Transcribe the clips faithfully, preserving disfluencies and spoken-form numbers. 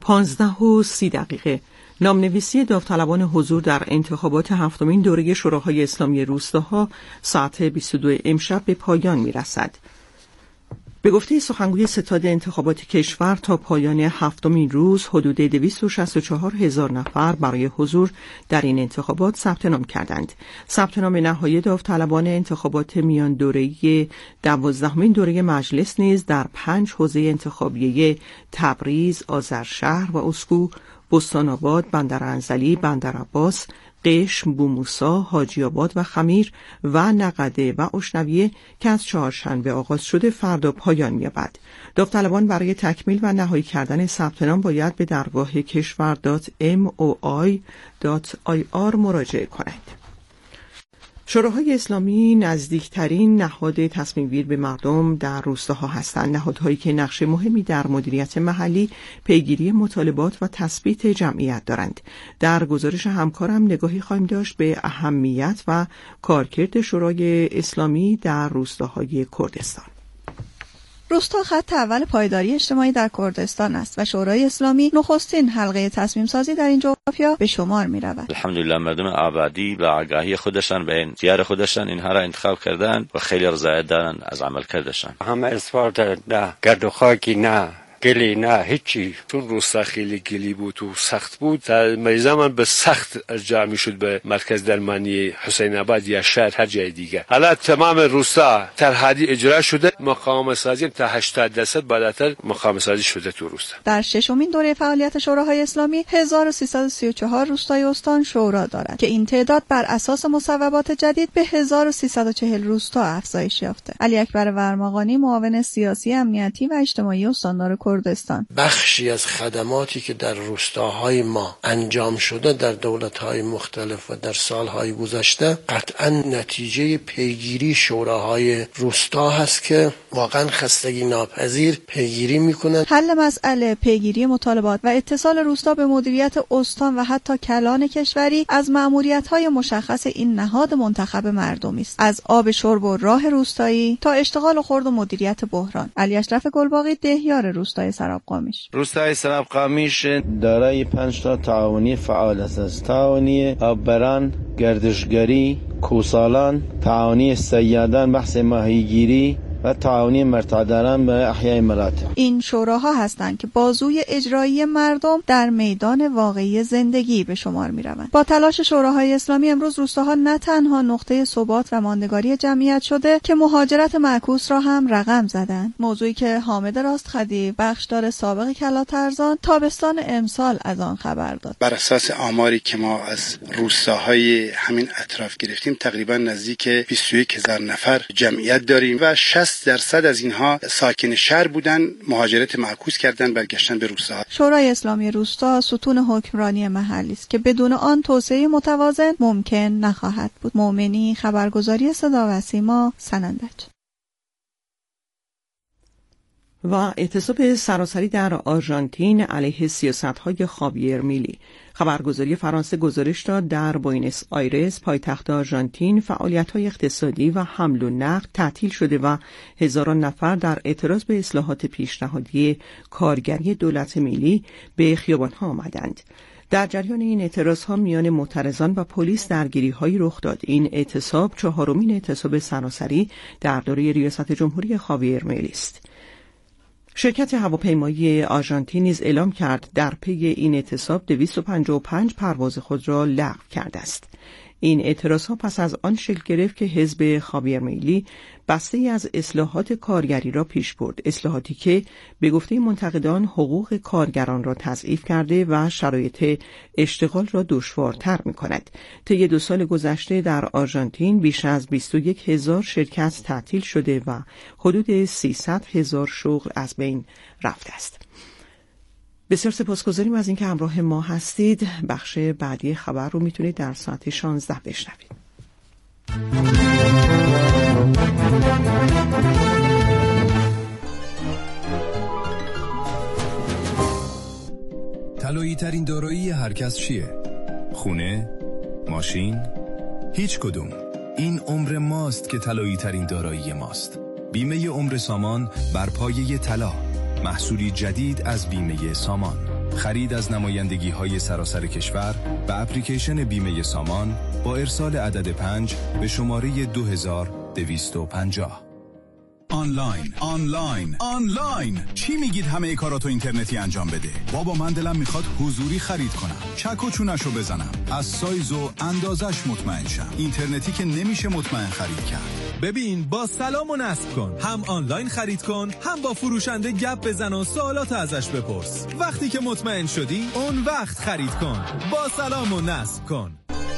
پانزده و سی دقیقه. نامنویسی داوطلبان حضور در انتخابات هفتمین دوره شوراهای اسلامی روستاها ساعت بیست و دو امشب به پایان می‌رسد. به گفته سخنگوی ستاد انتخابات کشور تا پایان هفتمین روز حدود دویست و شصت و چهار هزار نفر برای حضور در این انتخابات ثبت نام کردند. ثبت نام نهایی داوطلبان انتخابات میان دوره‌ای دوازدهمین دوره مجلس نیز در پنج حوزه انتخابیه تبریز، آذرشهر و اسکو، بستان‌آباد، بندرانزلی، بندرعباس، قشم، بوموسا، حاجی آباد و خمیر و نقده و اشنویه که از چهارشنبه آغاز شده فردا پایان می‌یابد. داوطلبان برای تکمیل و نهایی کردن ثبت نام باید به درگاه کشور دات ام او آی دات آی آر مراجعه کنند. شوراهای اسلامی نزدیکترین نهاد تصمیم‌گیر به مردم در روستاها هستند، نهادهایی که نقش مهمی در مدیریت محلی، پیگیری مطالبات و تثبیت جمعیت دارند. در گزارش همکارم نگاهی خواهیم داشت به اهمیت و کارکرد شورای اسلامی در روستاهای کردستان. روستا خط اول پایداری اجتماعی در کردستان است و شورای اسلامی نخستین حلقه تصمیم سازی در این جغرافیا به شمار می رود. الحمدلله مردم آبادی و آگاهی خودشان به اختیار خودشان اینها را انتخاب کردند و خیلی رضایت دارند از عمل کردشان. همه اسفالت نه، گرد و خاکی نه، گلی نه، هیچی. چون روستا خیلی گلی بود و سخت بود، در میزمان به سخت ارجاع میشد به مرکز درمانی حسین آباد یا شهر هر جای دیگه. حالا تمام روستا ترحادی اجرا شده، مقام سازی تا هشتاد درصد بالاتر مقام سازی شده تو روستا. در ششمین دوره فعالیت شوراهای اسلامی هزار و سیصد و سی و چهار روستای استان شورا دارند که این تعداد بر اساس مصوبات جدید به هزار و سیصد و چهل روستا افزایش یافته. علی اکبر ورماغانی، معاون سیاسی، امنیتی و اجتماعی استاندار کردستان: بخشی از خدماتی که در روستاهای ما انجام شده در دولت‌های مختلف و در سال‌های گذشته قطعاً نتیجه پیگیری شوراهای روستا هست که واقعاً خستگی ناپذیر پیگیری می‌کنند. حل مسئله، پیگیری مطالبات و اتصال روستا به مدیریت استان و حتی کلان کشوری از مأموریت‌های مشخص این نهاد منتخب مردمی است، از آب شرب و راه روستایی تا اشتغال خرد و مدیریت بحران. علی اشرف گلباقی، دهیار روستای سرابقامیش: روستای سرابقامیش دارای پنج تا تعاونی فعال است: تعاونی آببران، گردشگری، کوسالان، تعاونی صیادان، بحث ماهیگیری و تعاونی مرتادران به احیای مراتع. این شوراها هستند که بازوی اجرایی مردم در میدان واقعی زندگی به شمار می روند. با تلاش شوراهای اسلامی امروز روستاها نه تنها نقطه ثبات و ماندگاری جمعیت شده که مهاجرت معکوس را هم رقم زدند، موضوعی که حامد راستخدی، بخشدار سابق کلات ارزان، تابستان امسال از آن خبر داد. بر اساس آماری که ما از روستاهای همین اطراف گرفتیم تقریبا نزدیک بیست و یک هزار نفر جمعیت داریم و شصت درصد از اینها ساکن شهر بودن، مهاجرت معکوس کردن، برگشتن به روستاها. شورای اسلامی روستا ستون حکمرانی محلی است که بدون آن توسعه متوازن ممکن نخواهد بود. مومنی، خبرگزاری صدا و سیما، سنندج. و اعتصاب سراسری در آرژانتین علیه سیاست‌های خاویر میلی. خبرگزاری فرانسه گزارش داد در بوئنوس آیرس، پایتخت آرژانتین، فعالیت‌های اقتصادی و حمل و نقل تعطیل شده و هزاران نفر در اعتراض به اصلاحات پیشنهادی کارگری دولت ملی به خیابان‌ها آمدند. در جریان این اعتراض‌ها میان معترضان و پلیس درگیری‌هایی رخ داد. این اعتصاب چهارمین اعتصاب سراسری در دوره ریاست جمهوری خاویر میلی است. شرکت هواپیمایی آرژانتین نیز اعلام کرد در پی این اعتصاب دویست و پنجاه و پنج پرواز خود را لغو کرده است. این اعتراضها پس از آن شکل گرفت که حزب خاویر میلی بسته‌ای از اصلاحات کارگری را پیش برد، اصلاحاتی که به گفته منتقدان حقوق کارگران را تضعیف کرده و شرایط اشتغال را دشوارتر می‌کند. طی دو سال گذشته در آرژانتین بیش از بیست و یک هزار شرکت تعطیل شده و حدود سیصد هزار شغل از بین رفته است. بسیار سپاسگزاریم از اینکه همراه ما هستید. بخش بعدی خبر رو میتونید در ساعت شانزده بشنوید. طلایی ترین دارایی هر کس چیه؟ خونه؟ ماشین؟ هیچ کدوم. این عمر ماست که طلایی ترین دارایی ماست. بیمه عمر سامان بر پایه طلا، محصولی جدید از بیمه سامان. خرید از نمایندگی های سراسر کشور و اپلیکیشن بیمه سامان با ارسال عدد پنج به شماره دو هزار دویست و پنجاه. آنلاین آنلاین آنلاین چی میگید همه کاراتو اینترنتی انجام بده؟ بابا من دلم میخواد حضوری خرید کنم، چک و چونشو بزنم، از سایز و اندازش مطمئن شم. اینترنتی که نمیشه مطمئن خرید کرد. ببین با سلام و نصب کن، هم آنلاین خرید کن، هم با فروشنده گپ بزن و سوالات ازش بپرس. وقتی که مطمئن شدی اون وقت خرید کن. با سلام و نصب کن.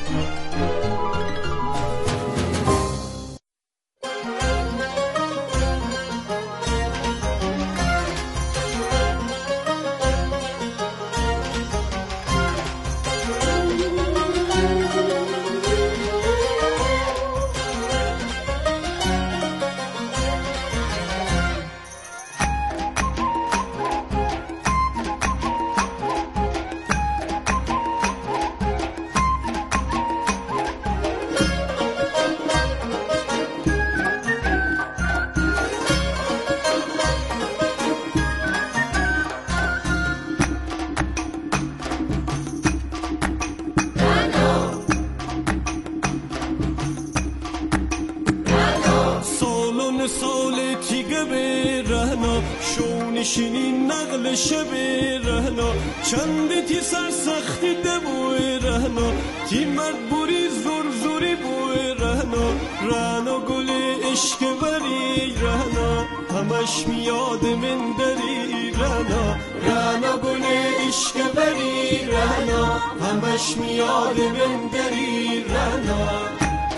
نشینی نقل شب رهنا چند تی سرسختی دبوی رهنا تی مرد بوری زور زوری بوی رهنا رهنا گل عشق بری رهنا همش میاد من دری رهنا رهنا گل عشق بری رهنا همش میاد من دری رهنا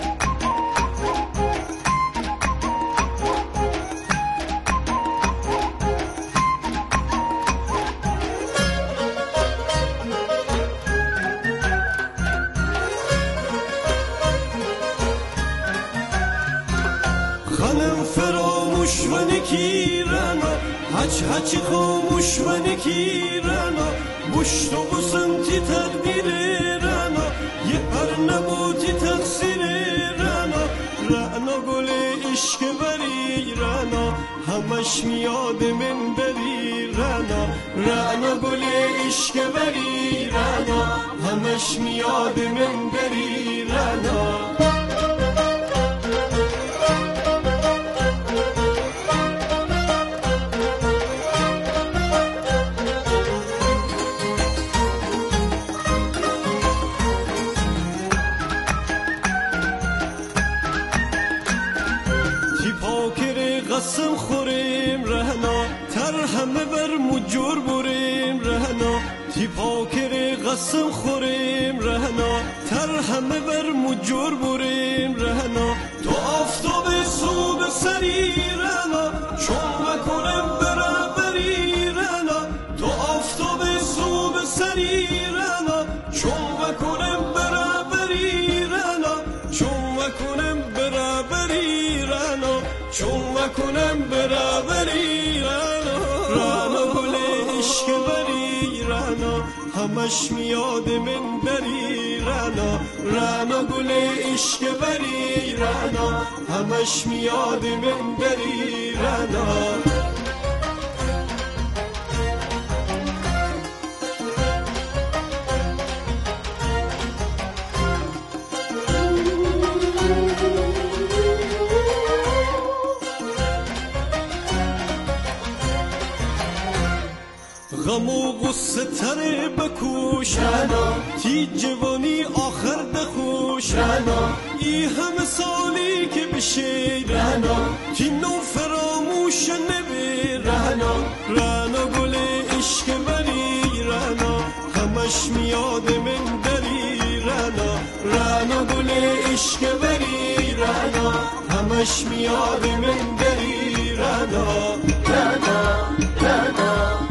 هچ هچ خاموش و نکی رنا بشت و بسنتی تقدیر رنا یه پر نبوتی تقصیر رنا رنا گل عشق بری رنا همش میاد من بری رنا رنا گل عشق بری رنا همش میاد من بری رنا قسم خوریم رهنا تر همه بر مجور بریم رهنا تی پاکر قسم خوریم رهنا تر همه بر مجور بریم رهنا تو آفتاب صبح سری رهنا چون بکنم برابری رهنا تو آفتاب صبح سری رهنا چون بکنم برابری رهنا چون بکنم برابری رهنا چون کنم برابری رهنا رهنا گل عشق بری رهنا همش میاد من بری رهنا رهنا گل عشق بری رهنا همش میاد من بری رهنا غم و غصه تره بکوش رهنا تی جوانی آخر دخوش رهنا ای همه سالی که بشه رهنا تی نو فراموش نبی رهنا رهنا گل عشق بری رهنا همش میاد من دری رهنا رهنا گل عشق بری رهنا همش میاد من دری رهنا رهنا رهنا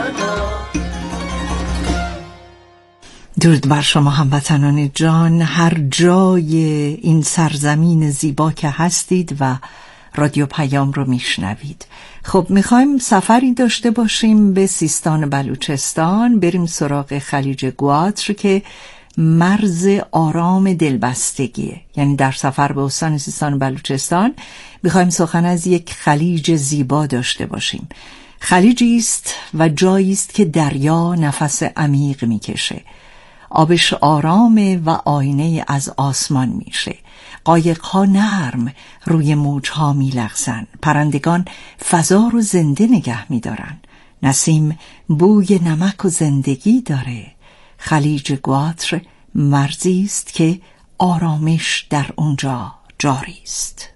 درود بر شما هموطنان جان، هر جای این سرزمین زیبا که هستید و رادیو پیام رو میشنوید. خب میخوایم سفری داشته باشیم به سیستان بلوچستان، بریم سراغ خلیج گواتر که مرز آرام دلبستگیه. یعنی در سفر به استان سیستان بلوچستان میخوایم سخن از یک خلیج زیبا داشته باشیم. خلیجی است و جایی است که دریا نفس عمیق میکشه. آبش آرامه و آینه از آسمان میشه. قایق‌ها نرم روی موج‌ها میلغزن. پرندگان فضا رو زنده نگه میدارن. نسیم بوی نمک و زندگی داره. خلیج گواتر مرزی است که آرامش در اونجا جاری است.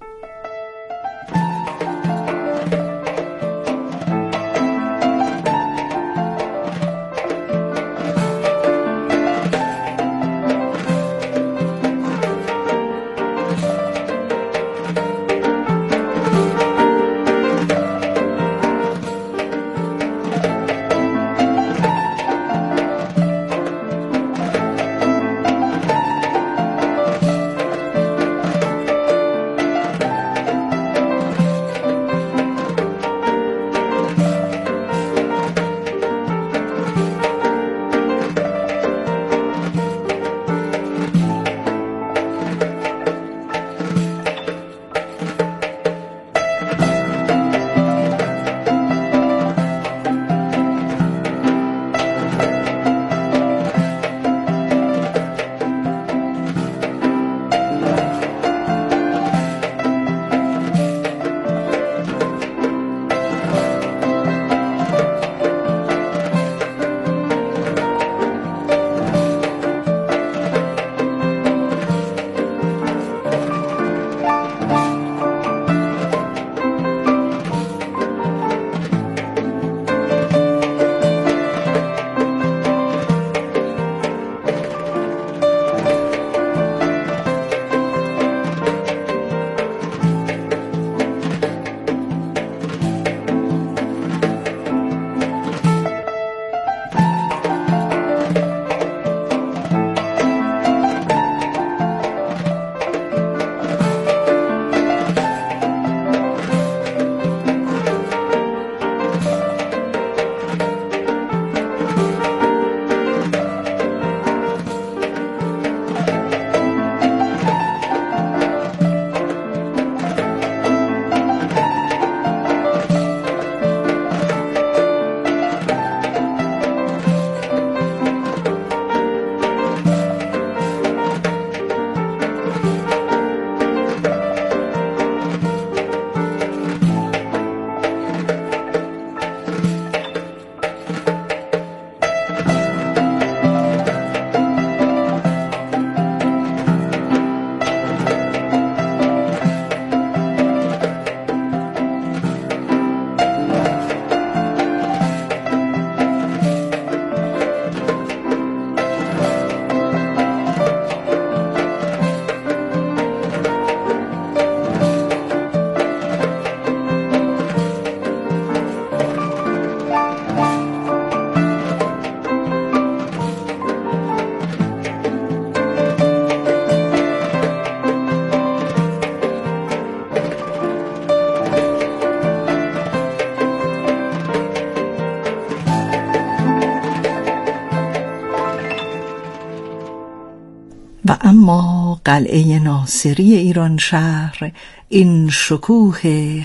و اما قلعه ناصری ایران شهر، این شکوه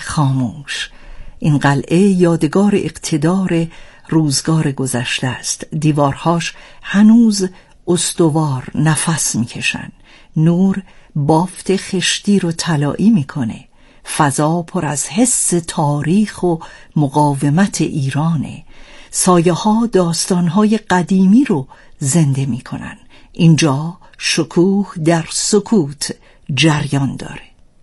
خاموش، این قلعه یادگار اقتدار روزگار گذشته است. دیوارهاش هنوز استوار نفس میکشن. نور بافت خشتی رو طلایی میکنه. فضا پر از حس تاریخ و مقاومت ایرانه. سایه ها داستان های قدیمی رو زنده میکنن. اینجا شکوه در سکوت جریان داره.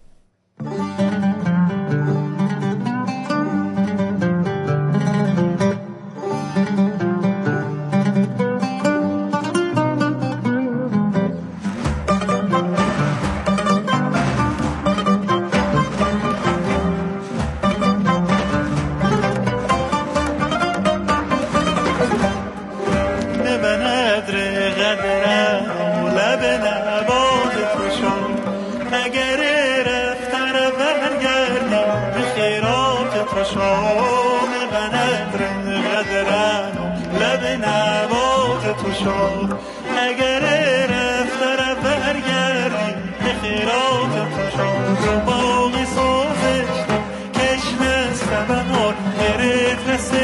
اگر رفتر برگردی به خیرات خوشا باقی سازش کشم سبنار گرد رسه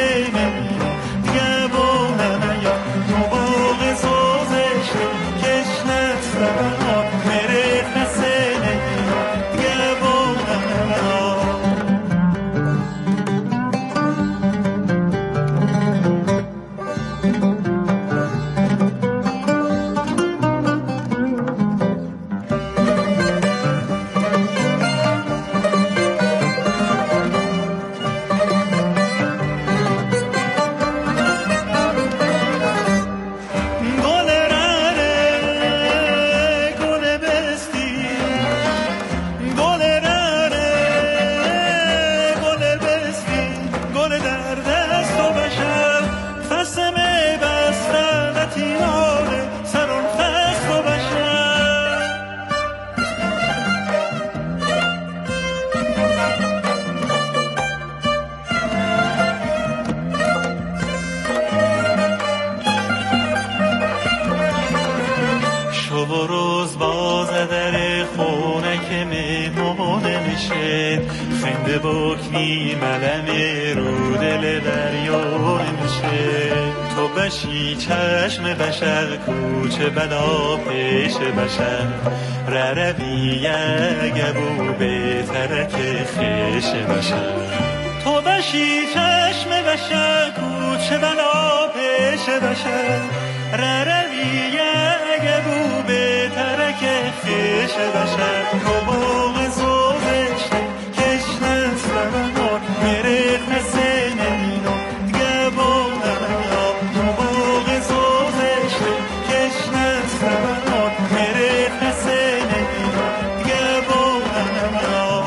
ببکنی ملم رو دل دریا نمیشه. تو بشی چشم بشر کوچه بلا پیش بشر روی گبو به ترک خیش بشر. تو بشی چشم بشر کوچه بلا پیش بشر روی گبو به ترک خیش بشر. تو باغ زوزش کش نسلم نور میره نسنه اینو گبو نمیا. تو باغ زوزش کش نسلم نور میره نسنه اینو گبو نمیا.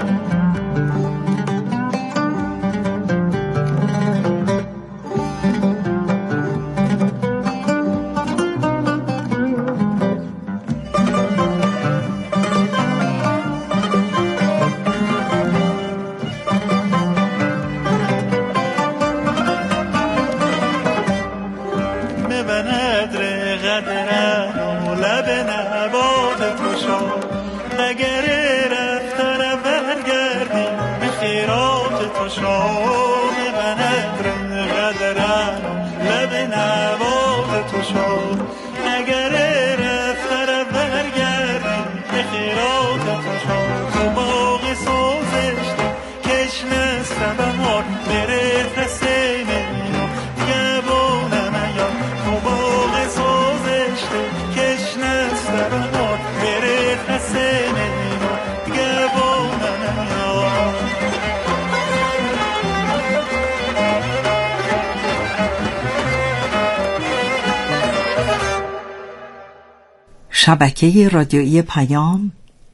شبکه رادیویی پیام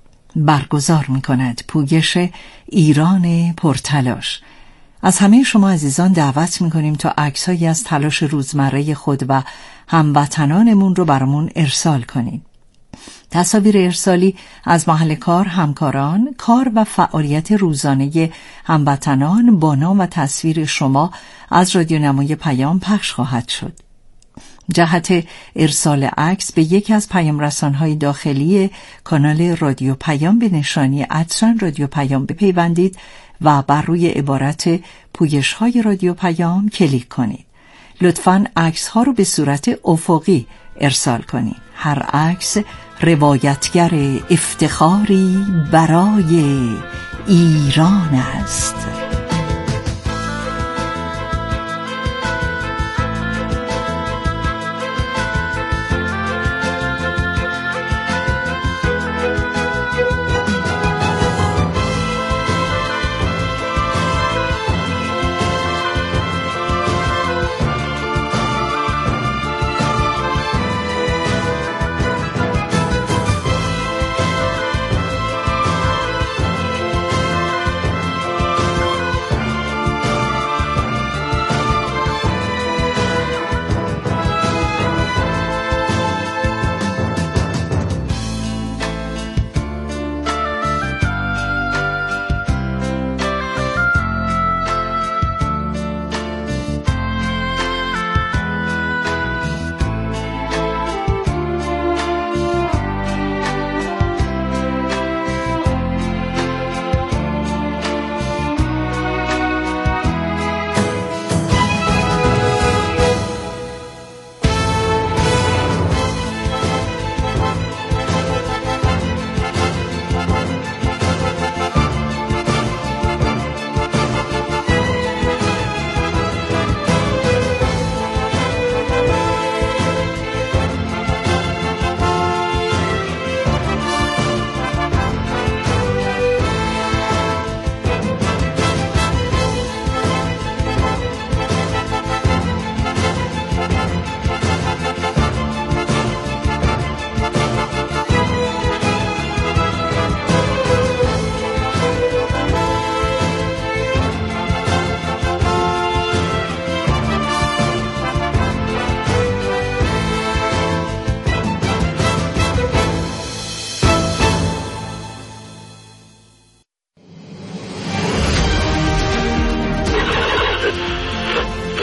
برگزار می کند پویش ایران پرتلاش. از همه شما عزیزان دعوت می کنیم تا عکس‌هایی از تلاش روزمره خود و هموطنانمون رو برامون ارسال کنید. تصاویر ارسالی از محل کار، همکاران، کار و فعالیت روزانه هموطنان با نام و تصویر شما از رادیونمای پیام پخش خواهد شد. جهت ارسال عکس به یکی از پیام رسان‌های داخلی کانال رادیو پیام به نشانی ادسان رادیو پیام بپیوندید و بر روی عبارت پویش‌های رادیو پیام کلیک کنید. لطفاً عکس‌ها رو به صورت افقی ارسال کنید. هر عکس روایتگر افتخاری برای ایران است.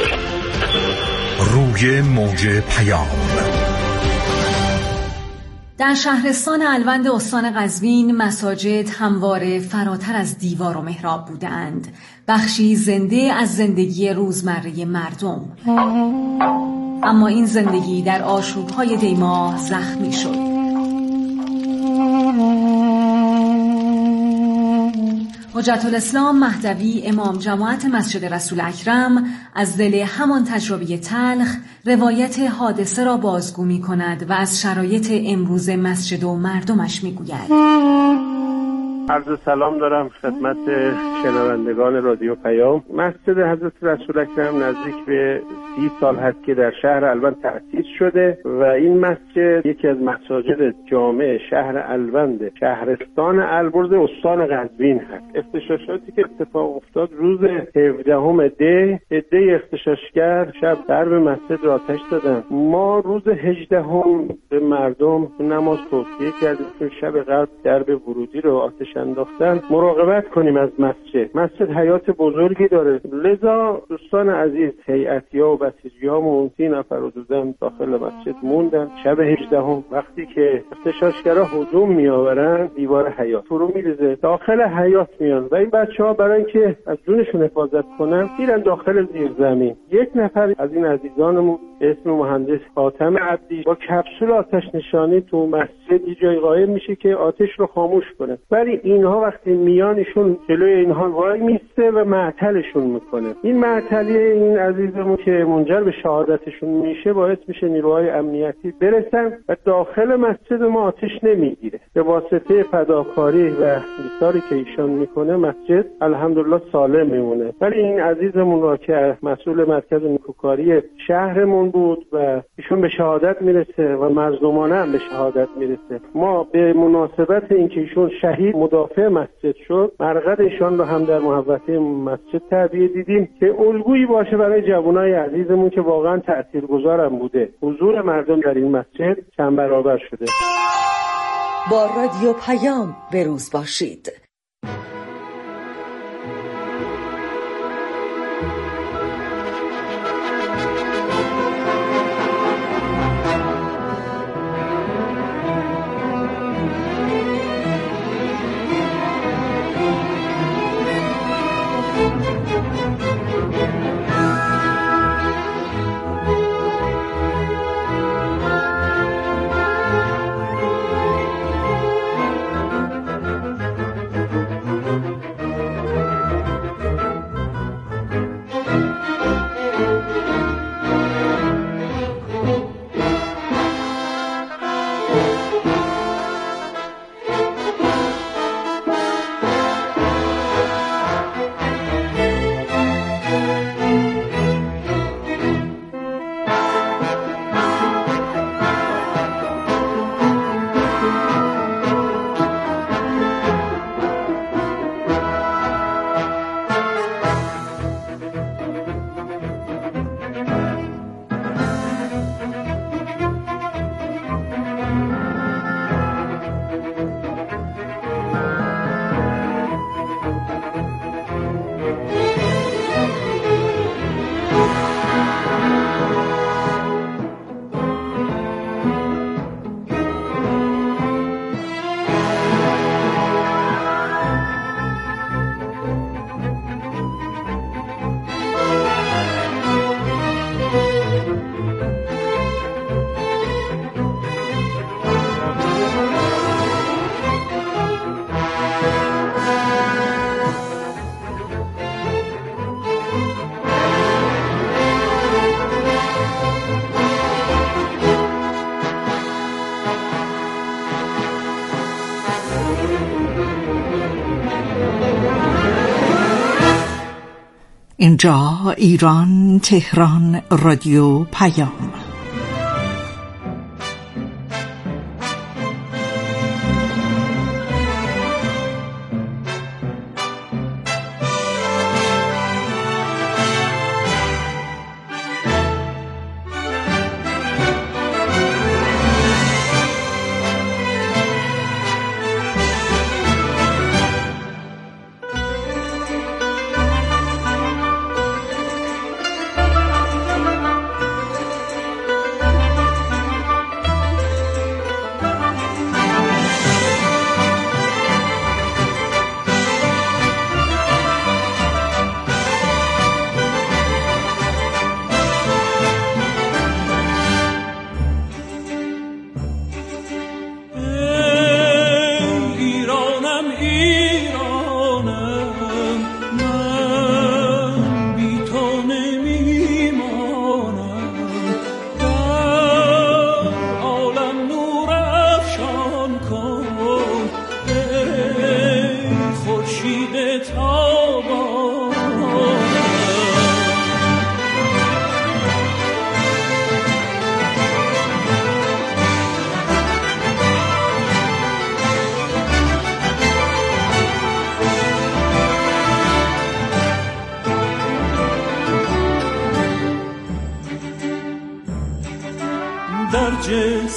روی موج پیام در شهرستان الوند استان قزوین مساجد همواره فراتر از دیوار و محراب بودند، بخشی زنده از زندگی روزمره مردم. اما این زندگی در آشوب‌های دیماه زخمی شد. حجت الاسلام مهدوی امام جماعت مسجد رسول اکرم از دل همان تجربه تلخ روایت حادثه را بازگو می کند و از شرایط امروز مسجد و مردمش می گوید. عرض سلام دارم خدمت شنوندگان رادیو پیام. مسجد حضرت رسول اکرم نزدیک به سی سال هست که در شهر الوند تأسیس شده و این مسجد یکی از مساجد جامع شهر الوند، شهرستان البرز، استان قزوین هست. اغتشاشاتی که اتفاق افتاد روز هفدهم دی، عده اغتشاشگر شب درب مسجد را آتش زدند. ما روز هجدهم به مردم نماز توصیه کردیم که شب قبل درب ورودی رو آتش انداختن مراقبت کنیم از مسجد. مسجد حیات بزرگی داره، لذا دوستان عزیز، هیئتی‌ها و بسیجی‌هامون سی نفر رو دوزن داخل مسجد موندن. شب هجدهم وقتی که اغتشاشگرا هجوم میآورن، دیوار حیات فرو میریزه، داخل حیات میان و این بچه‌ها برای اینکه از جونشون حفاظت کنن میرن داخل زیر زمین. یک نفر از این عزیزانمون به اسم مهندس حاتم عبدی با کپسول آتش نشانی تو مسجد یه جای قائم میشه که آتش رو خاموش کنه، ولی اینها وقتی میان ایشون جلوی اینها وای میسته و معطلشون میکنه. این معطلی این عزیزمون که منجر به شهادتشون میشه باعث میشه نیروهای امنیتی برسن و داخل مسجد ما آتش نمیگیره. به واسطه فداکاری و ایثاری که ایشون میکنه مسجد الحمدلله سالم میمونه. ولی این عزیزمون را که مسئول مرکز نیکوکاری شهرمون بود و ایشون به شهادت میرسه و مظلومانه هم به شهادت میرسه. ما به مناسبت اینکه ایشون شهید مدافع مسجد شد، مرقد ایشان رو هم در محوطه مسجد تعبیه دیدیم که الگویی باشه برای جوانای عزیزمون که واقعا تاثیرگذارم بوده. حضور مردم در این مسجد چند برابر شده. با رادیو پیام بروز باشید. اینجا ایران، تهران، رادیو پیام.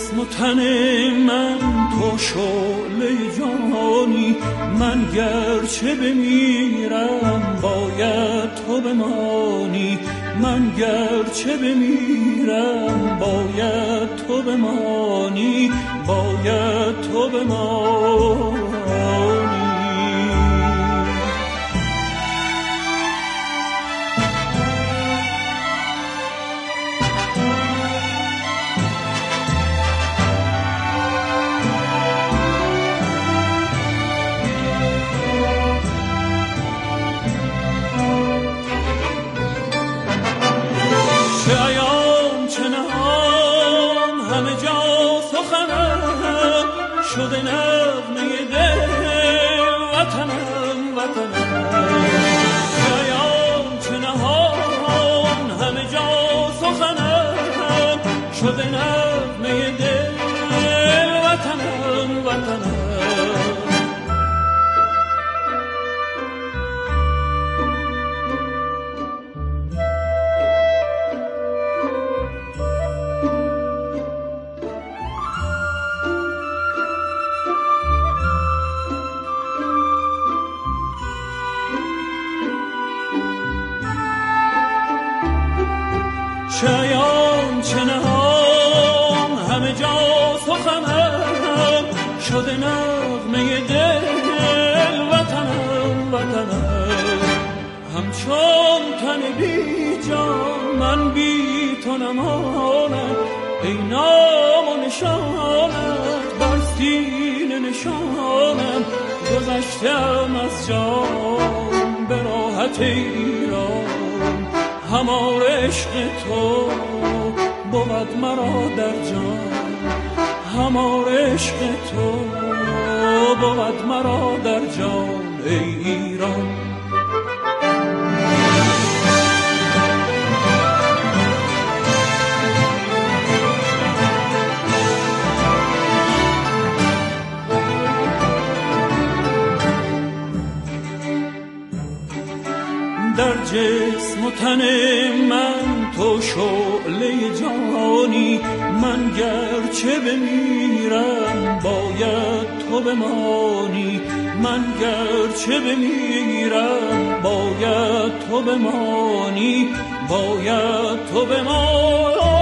جسم و تن من تو شعله جانی، من گرچه بمیرم باید تو بمانی، من گرچه بمیرم باید تو بمانی، باید تو بمانی. شده نغمه دل وطنم وطنم، شایان چه نهان همه جا سخنم، شده نغمه دل وطنم وطنم. شایان چه نهان همه جا سخنم، شده نغمه دل وطنم وطنم. همچون تن بی جان من بی تو نمانم، ای نام و نشانت بر سینه نشانم. گذشتم از جان به راحت ایران، همار عشق تو بود مرا در جان، همار عشق تو بود مرا در جان ای ایران. در جسم و تن من تو شعله جانی، من گرچه بمیرم باید تو بمانی، من گرچه بمیرم باید تو بمانی، باید تو بمانی.